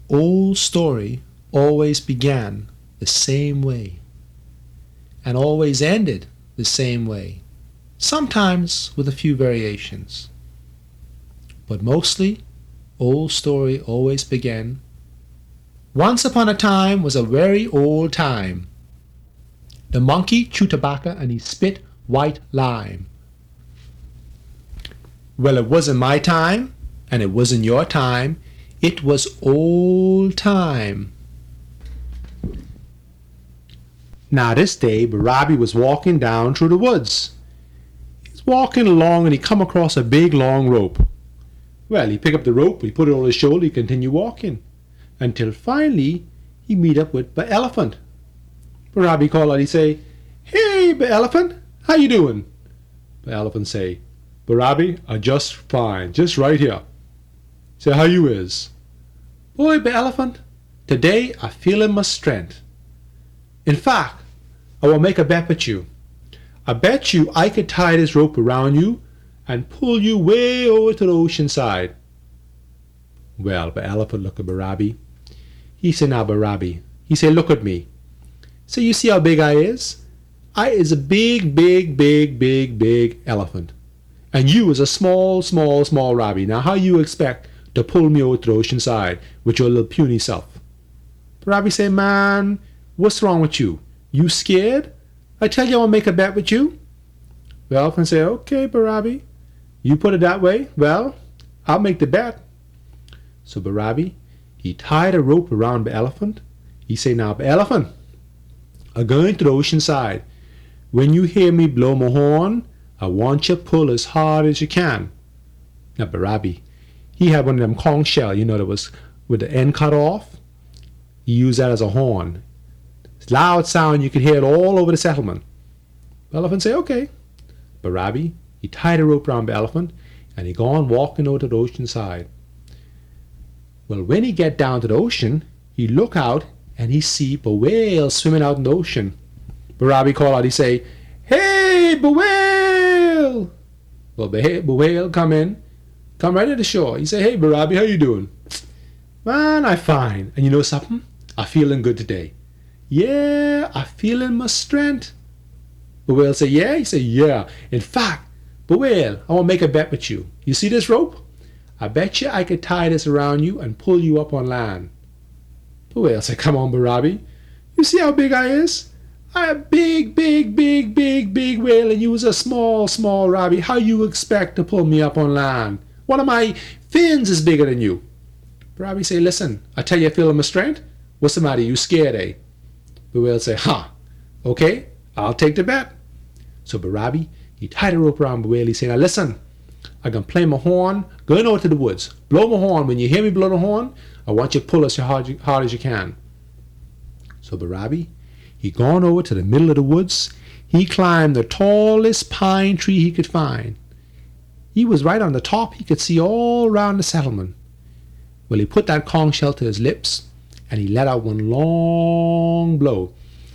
old story always began the same way and always ended the same way, sometimes with a few variations. But mostly, old story always began, once upon a time was a very old time. The monkey chewed tobacco and he spit white lime. Well, it wasn't my time, and it wasn't your time. It was old time. Now this day, Barabi was walking down through the woods. He was walking along and he come across a big long rope. Well, he picked up the rope, he put it on his shoulder, he continued walking, until finally he meet up with the elephant. Barabi called out, he say, "Hey, the elephant, how you doing?" The elephant say, "Barabi, I just fine, just right here." Say, "How you is?" "Boy, the elephant, today I feelin' my strength. In fact, I will make a bet with you. I bet you I could tie this rope around you and pull you way over to the ocean side." Well, the elephant looked at Barabi. He said, "Now, Barabi," he said, "look at me. So you see how big I is? I is a big, big, big, big, big elephant. And you is a small, small, small Robbie. Now how you expect to pull me over to the ocean side with your little puny self?" Barabi say, "Man, what's wrong with you? You scared? I tell you I want to make a bet with you." The elephant say, "Okay, Barabi, you put it that way. Well, I'll make the bet." So Barabi, he tied a rope around the elephant. He say, "Now, the elephant, I'm going to the ocean side. When you hear me blow my horn, I want you to pull as hard as you can." Now, Barabi, he had one of them conch shell, that was with the end cut off. He used that as a horn. It's loud sound, you could hear it all over the settlement. The elephant say, "Okay." Barabi, he tied a rope around the elephant, and he gone walking over to the ocean side. Well, when he get down to the ocean, he look out, and he see a whale swimming out in the ocean. Barabi call out, he say, "Hey, the whale!" Well, the whale come right to the shore. He say, "Hey, Barabi, how you doing?" "Man, I fine. And you know something? I feeling good today." "Yeah, I feeling my strength." The whale say, "Yeah?" He say, "Yeah. In fact, the whale, I want to make a bet with you. You see this rope? I bet you I could tie this around you and pull you up on land." The whale say, "Come on, Barabi. You see how big I is? I a big, big, big, big, big whale, and you is a small, small Robbie. How you expect to pull me up on land? One of my fins is bigger than you." Barabi say, "Listen, I tell you I feel my strength. What's the matter? You scared, eh?" The whale say, "Okay, I'll take the bet." So Barabi, he tied a rope around the whale. He say, "Now listen, I can play my horn, going over to the woods. Blow my horn. When you hear me blow the horn, I want you to pull as hard as you can." So Barabi, he gone over to the middle of the woods. He climbed the tallest pine tree he could find. He was right on the top. He could see all around the settlement. Well, he put that conch shell to his lips, and he let out one long blow.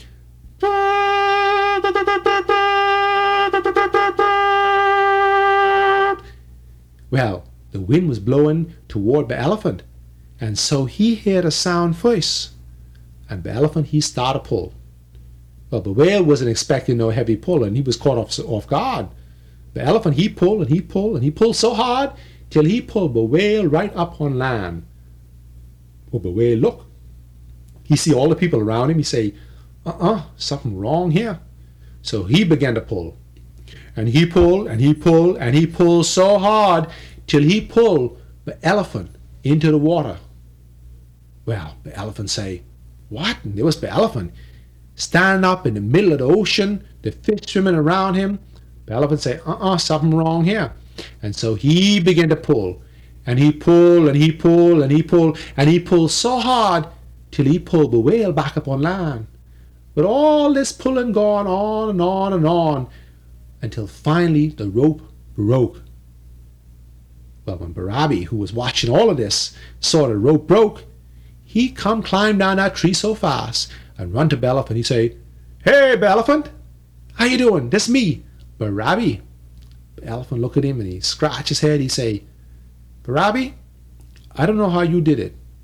Well, the wind was blowing toward the elephant, and so he heard a sound first, and the elephant, he started to pull. Well, the whale wasn't expecting no heavy pull, and he was caught off guard. The elephant, he pulled and he pulled and he pulled so hard till he pulled the whale right up on land. Well, the whale look. He see all the people around him. He say, something wrong here. So he began to pull. And he pulled and he pulled and he pulled so hard till he pulled the elephant into the water. Well, the elephant say, "What?" And there was the elephant standing up in the middle of the ocean, the fish swimming around him. The elephant say, something wrong here. And so he began to pull. And he pulled and he pulled and he pulled and he pulled so hard till he pulled the whale back up on land. But all this pulling gone on and on and on until finally the rope broke. Well, when Barabi, who was watching all of this, saw the rope broke, he climbed down that tree so fast and run to Elephant. He say, "Hey, Elephant, how you doing? This me, Barabi." The elephant look at him and he scratch his head. He say, "Barabi, I don't know how you did it,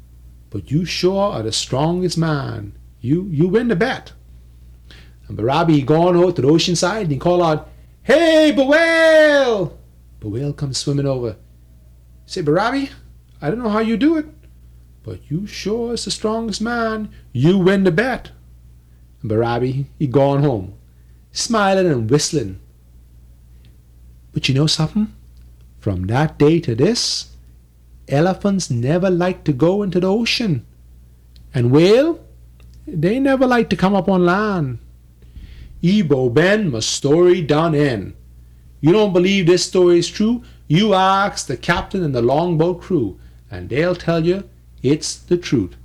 but you sure are the strongest man. You win the bet. And Barabi he gone out to the ocean side and he called out, "Hey, Bawale!" Bawale comes swimming over. Say, "Barabi, I don't know how you do it, but you sure is the strongest man. You win the bet." And Barabi he gone home, smiling and whistling. But you know something? From that day to this, elephants never like to go into the ocean. And whale, they never like to come up on land. Ebo Ben, my story done end. You don't believe this story is true? You ask the captain and the longboat crew, and they'll tell you it's the truth.